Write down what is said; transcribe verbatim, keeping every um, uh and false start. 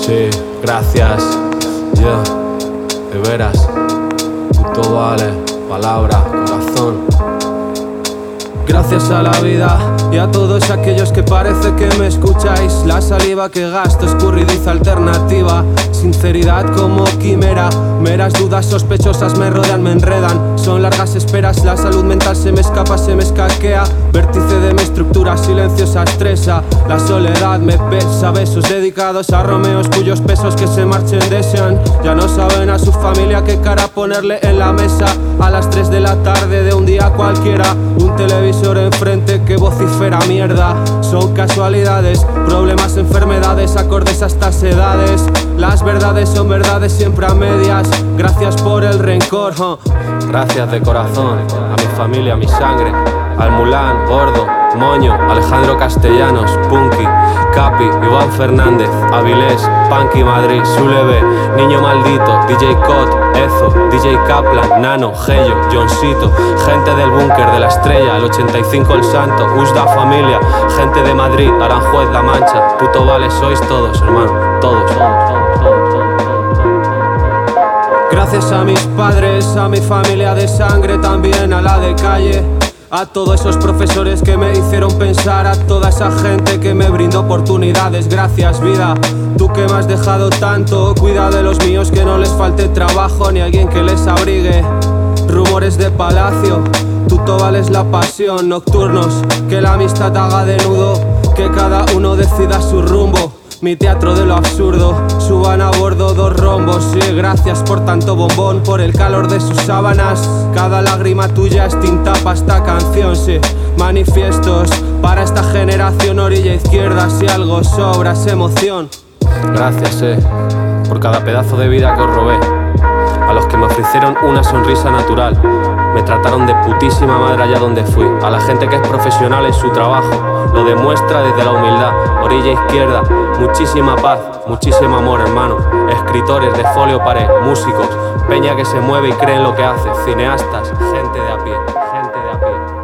Sí, gracias, yo, de veras, todo vale, palabra, corazón. Gracias a la vida y a todos aquellos que parece que me escucháis. La saliva que gasto, escurridiza alternativa. Sinceridad como quimera. Meras dudas sospechosas me rodean, me enredan. Son largas esperas, la salud mental se me escapa, se me escaquea. Vértice de mi estructura, silenciosa estresa. La soledad me pesa, besos dedicados a romeos cuyos pesos que se marchen desean. Ya no saben a su familia qué cara ponerle en la mesa. A las tres de la tarde de un día cualquiera, un televisor enfrente que vocifera mierda. Son casualidades, problemas, enfermedades, acordes a estas edades. Las verdades son verdades siempre a medias. Gracias por el rencor, huh. Gracias de corazón a mi familia, a mi sangre. Al Mulán, Gordo, Moño, Alejandro Castellanos, Punky, Capi, Iván Fernández, Avilés, Punky Madrid, Suleve, Niño Maldito, D J Cot, Ezo, D J Kaplan, Nano, Gello, Johncito, gente del búnker de la estrella, el ochenta y cinco el Santo, Usda Familia, gente de Madrid, Aranjuez, La Mancha, puto vale sois todos, hermano, todos, todos, todos, todos, todos. Gracias a mis padres, a mi familia de sangre, también a la de calle. A todos esos profesores que me hicieron pensar, a toda esa gente que me brindó oportunidades. Gracias vida, tú que me has dejado tanto. Cuida de los míos, que no les falte trabajo ni alguien que les abrigue. Rumores de palacio, tú vales la pasión. Nocturnos, que la amistad haga de nudo, que cada uno decida su rumbo. Mi teatro de lo absurdo, suban a bordo dos rombos. Sí, gracias por tanto bombón, por el calor de sus sábanas. Cada lágrima tuya es tinta pa' esta canción, sí. Manifiestos para esta generación, orilla izquierda. Si algo sobra es emoción. Gracias, eh, por cada pedazo de vida que os robé. A los que me ofrecieron una sonrisa natural. Me trataron de putísima madre allá donde fui. A la gente que es profesional en su trabajo, lo demuestra desde la humildad. Orilla izquierda, muchísima paz, muchísimo amor, hermano. Escritores de folio pared, músicos, peña que se mueve y cree en lo que hace. Cineastas, gente de a pie, gente de a pie.